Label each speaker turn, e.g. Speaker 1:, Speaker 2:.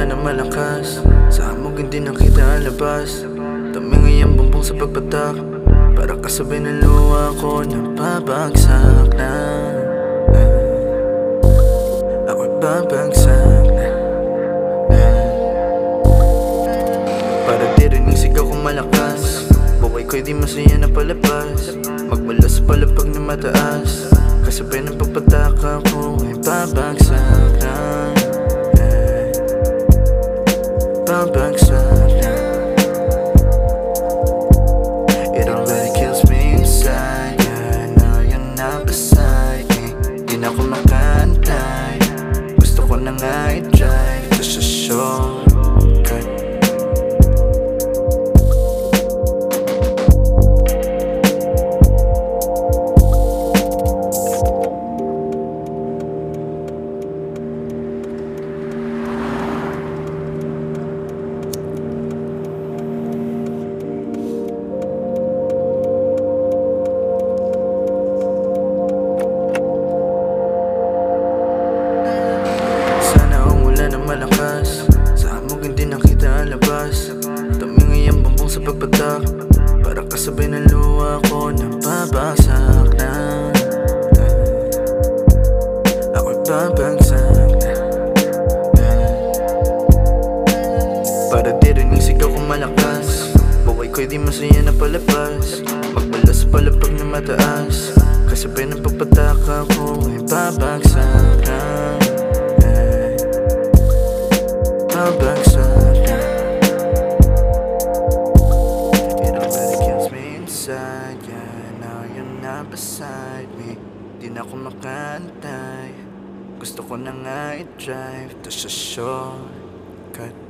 Speaker 1: umulan ng malakas, sa hamog hindi nakita ang labas. Tumingay ang bumbong sa pagpatak, para kasabay ng luha ko nababagsak na. Ako'y babagsak na. Para di rin yung sigaw kong malakas, buhay ko'y di masaya na palabas. Magmula sa palapag na mataas, kasabay ng pagpatak ako ay babagsak na. Babagsak na. It already kills me inside, yeah. Now you're not beside me, di na ako makantay. Gusto ko na nga i-drive to sa shortcut. Malakas, sa hamog hindi nakita ang labas. Tumingay ang bumbong sa pagpatak, para kasabay ng luha ko nababagsak na. Ako'y babagsak na. Para di rin yung sigaw kong malakas, buhay ko'y di masaya na palabas. Magmula sa palapag na mataas, kasabay ng pagpatak ako ay babagsak na. Babagsak na. It already kills me inside, yeah. Now you're not beside me, di na ako makantay. Gusto ko na nga i-drive to sa shortcut.